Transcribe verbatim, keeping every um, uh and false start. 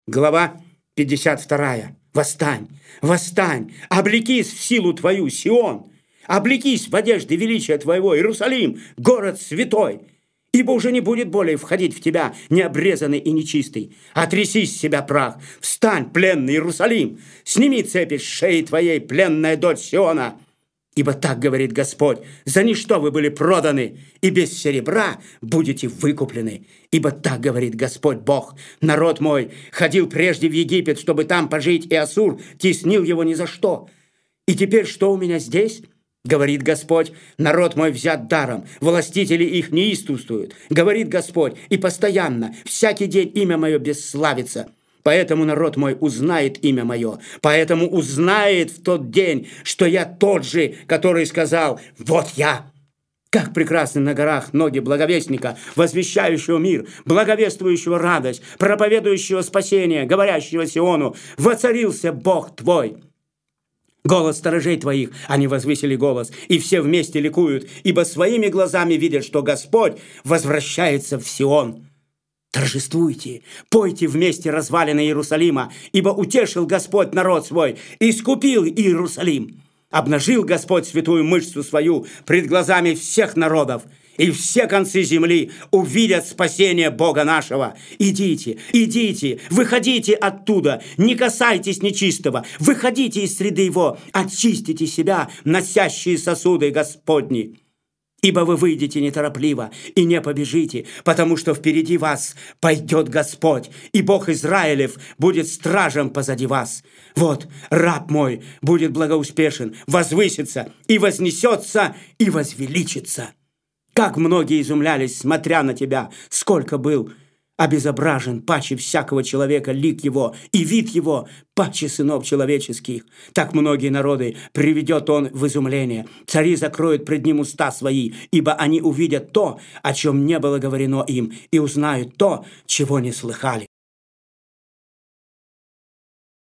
Глава пятьдесят вторая. Восстань, восстань, облекись в силу твою, Сион, облекись в одежды величия твоего, Иерусалим, город святой, ибо уже не будет более входить в тебя необрезанный и нечистый. Отряси с себя прах, встань, пленный Иерусалим, сними цепи с шеи твоей, пленная дочь Сиона. Ибо так говорит Господь: за ничто вы были проданы, и без серебра будете выкуплены. Ибо так говорит Господь Бог: народ мой ходил прежде в Египет, чтобы там пожить, и Ассур теснил его ни за что. И теперь что у меня здесь? Говорит Господь: народ мой взят даром, властители их неистовствуют. Говорит Господь: и постоянно, всякий день имя мое бесславится. Поэтому народ мой узнает имя мое, поэтому узнает в тот день, что я тот же, который сказал: вот я. Как прекрасны на горах ноги благовестника, возвещающего мир, благовествующего радость, проповедующего спасение, говорящего Сиону: воцарился Бог твой. Голос сторожей твоих, они возвысили голос, и все вместе ликуют, ибо своими глазами видят, что Господь возвращается в Сион. Торжествуйте, пойте вместе развалины Иерусалима, ибо утешил Господь народ свой, искупил Иерусалим. Обнажил Господь святую мышцу свою пред глазами всех народов, и все концы земли увидят спасение Бога нашего. Идите, идите, выходите оттуда, не касайтесь нечистого, выходите из среды его, очистите себя, носящие сосуды Господни. Ибо вы выйдете неторопливо и не побежите, потому что впереди вас пойдет Господь, и Бог Израилев будет стражем позади вас. Вот раб мой будет благоуспешен, возвысится и вознесется и возвеличится. Как многие изумлялись, смотря на тебя, сколько был обезображен паче всякого человека лик его, и вид его паче сынов человеческих. Так многие народы приведет он в изумление. Цари закроют пред ним уста свои, ибо они увидят то, о чем не было говорено им, и узнают то, чего не слыхали.